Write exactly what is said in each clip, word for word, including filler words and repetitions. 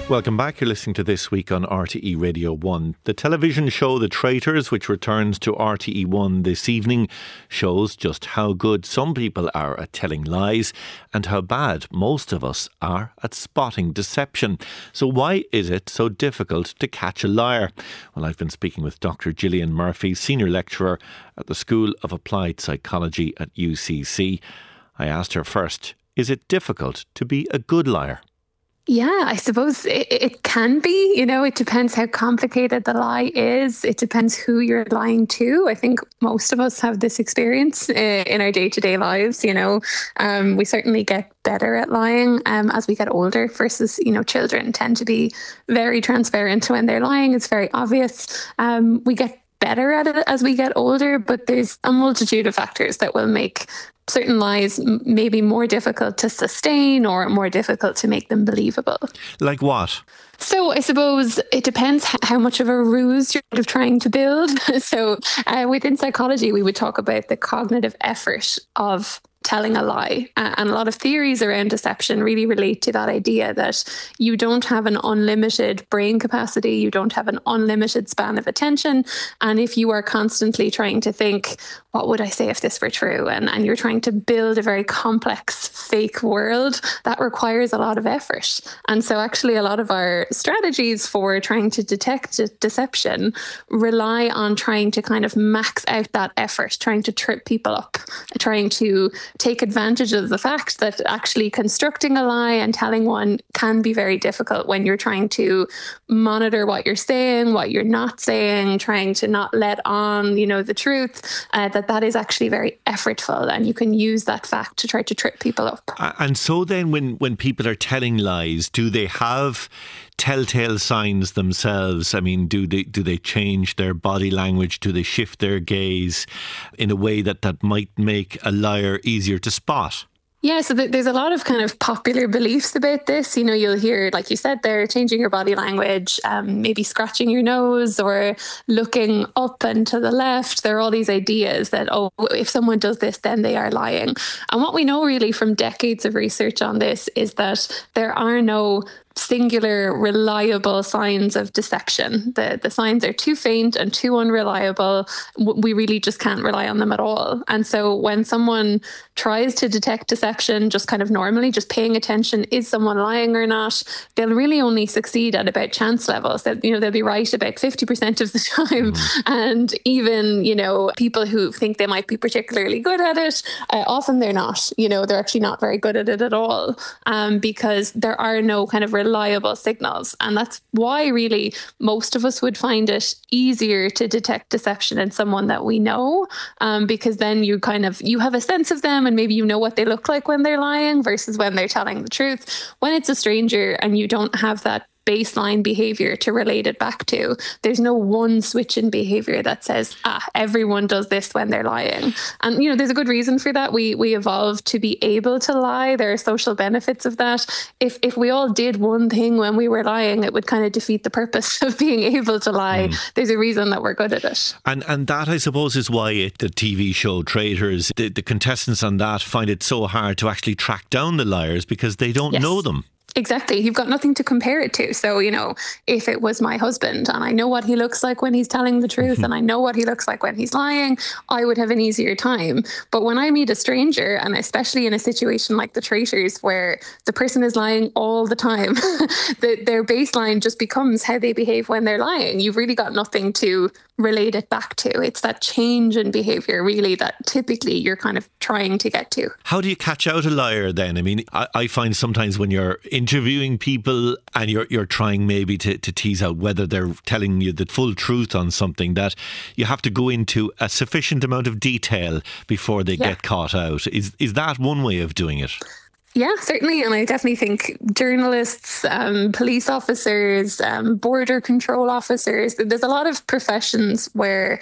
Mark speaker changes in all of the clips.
Speaker 1: Welcome back. You're listening to This Week on R T E Radio one. The television show The Traitors, which returns to R T E one this evening, shows just how good some people are at telling lies and how bad most of us are at spotting deception. So why is it so difficult to catch a liar? Well, I've been speaking with Doctor Gillian Murphy, Senior Lecturer at the School of Applied Psychology at U C C. I asked her first, is it difficult to be a good liar?
Speaker 2: Yeah, I suppose it, it can be. You know, it depends how complicated the lie is. It depends who you're lying to. I think most of us have this experience uh, in our day-to-day lives. You know, um, we certainly get better at lying um, as we get older versus, you know, children tend to be very transparent when they're lying. It's very obvious. Um, we get better at it as we get older, but there's a multitude of factors that will make certain lies maybe more difficult to sustain or more difficult to make them believable.
Speaker 1: Like what?
Speaker 2: So I suppose it depends how much of a ruse you're sort of trying to build. So uh, within psychology, we would talk about the cognitive effort of telling a lie. Uh, and a lot of theories around deception really relate to that idea that you don't have an unlimited brain capacity, you don't have an unlimited span of attention. And if you are constantly trying to think, what would I say if this were true? And, and you're trying to build a very complex fake world, that requires a lot of effort. And so actually a lot of our strategies for trying to detect deception rely on trying to kind of max out that effort, trying to trip people up, trying to take advantage of the fact that actually constructing a lie and telling one can be very difficult when you're trying to monitor what you're saying, what you're not saying, trying to not let on, you know, the truth, uh, that that is actually very effortful, and you can use that fact to try to trip people up.
Speaker 1: And so then when, when people are telling lies, do they have telltale signs themselves? I mean, do they do they change their body language? Do they shift their gaze in a way that, that might make a liar easier to spot?
Speaker 2: Yeah, so th- there's a lot of kind of popular beliefs about this. You know, you'll hear, like you said there, changing your body language, um, maybe scratching your nose or looking up and to the left. There are all these ideas that, oh, if someone does this, then they are lying. And what we know really from decades of research on this is that there are no singular, reliable signs of deception. The the signs are too faint and too unreliable. We really just can't rely on them at all. And so when someone tries to detect deception just kind of normally, just paying attention, is someone lying or not, they'll really only succeed at about chance levels. That, you know, they'll be right about fifty percent of the time. Mm. And even, you know, people who think they might be particularly good at it, uh, often they're not. You know, they're actually not very good at it at all, um, because there are no kind of reliable signals. And that's why really most of us would find it easier to detect deception in someone that we know, um, because then you kind of, you have a sense of them and maybe you know what they look like when they're lying versus when they're telling the truth. When it's a stranger and you don't have that baseline behavior to relate it back to, there's no one switch in behavior that says, ah, everyone does this when they're lying. And, you know, there's a good reason for that. We we evolved to be able to lie. There are social benefits of that. If if we all did one thing when we were lying, it would kind of defeat the purpose of being able to lie. Mm. There's a reason that we're good at it.
Speaker 1: And and that, I suppose, is why it, the T V show Traitors, the, the contestants on that find it so hard to actually track down the liars because they don't yes. know them.
Speaker 2: Exactly. You've got nothing to compare it to. So, you know, if it was my husband and I know what he looks like when he's telling the truth and I know what he looks like when he's lying, I would have an easier time. But when I meet a stranger, and especially in a situation like The Traitors, where the person is lying all the time, the, their baseline just becomes how they behave when they're lying. You've really got nothing to relate it back to. It's that change in behavior really that typically you're kind of trying to get to.
Speaker 1: How do you catch out a liar then? I mean, I, I find sometimes when you're interviewing people and you're you're trying maybe to, to tease out whether they're telling you the full truth on something, that you have to go into a sufficient amount of detail before they yeah. get caught out. Is is that one way of doing it?
Speaker 2: Yeah, certainly. And I definitely think journalists, um, police officers, um, border control officers, there's a lot of professions where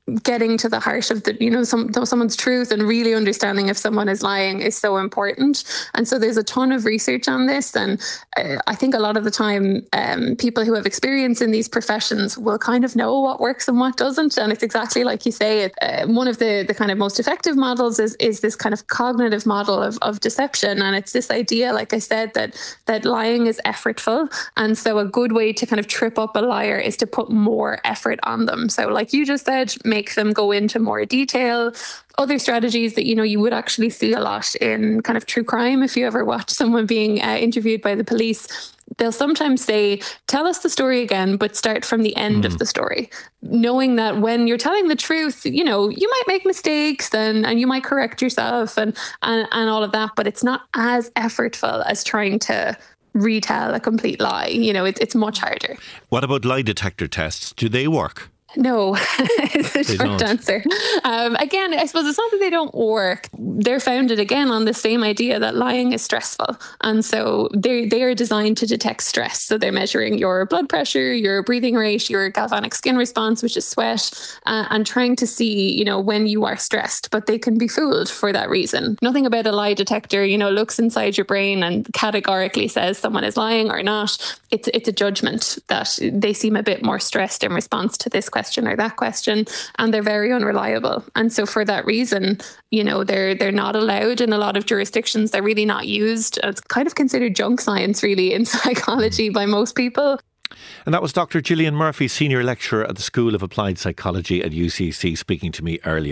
Speaker 2: getting to the heart of the, you know, some someone's truth and really understanding if someone is lying is so important. And so there's a ton of research on this. And uh, I think a lot of the time, um, people who have experience in these professions will kind of know what works and what doesn't. And it's exactly like you say, it, uh, one of the, the kind of most effective models is, is this kind of cognitive model of, of deception. And it's this idea, like I said, that, that lying is effortful. And so a good way to kind of trip up a liar is to put more effort on them. So like you just said, make them go into more detail. Other strategies that, you know, you would actually see a lot in kind of true crime. If you ever watch someone being uh, interviewed by the police, they'll sometimes say, tell us the story again, but start from the end mm. of the story, knowing that when you're telling the truth, you know, you might make mistakes and, and you might correct yourself and, and, and all of that, but it's not as effortful as trying to retell a complete lie. You know, it, it's much harder.
Speaker 1: What about lie detector tests? Do they work?
Speaker 2: No, it's a
Speaker 1: They
Speaker 2: short
Speaker 1: don't.
Speaker 2: answer. Um, again, I suppose it's not that they don't work. They're founded again on the same idea that lying is stressful. And so they they are designed to detect stress. So they're measuring your blood pressure, your breathing rate, your galvanic skin response, which is sweat, uh, and trying to see, you know, when you are stressed. But they can be fooled for that reason. Nothing about a lie detector, you know, looks inside your brain and categorically says someone is lying or not. It's, it's a judgment that they seem a bit more stressed in response to this question or that question, and they're very unreliable. And so for that reason, you know, they're they're not allowed in a lot of jurisdictions. They're really not used. It's kind of considered junk science, really, in psychology by most people.
Speaker 1: And that was Doctor Gillian Murphy, Senior Lecturer at the School of Applied Psychology at U C C, speaking to me earlier.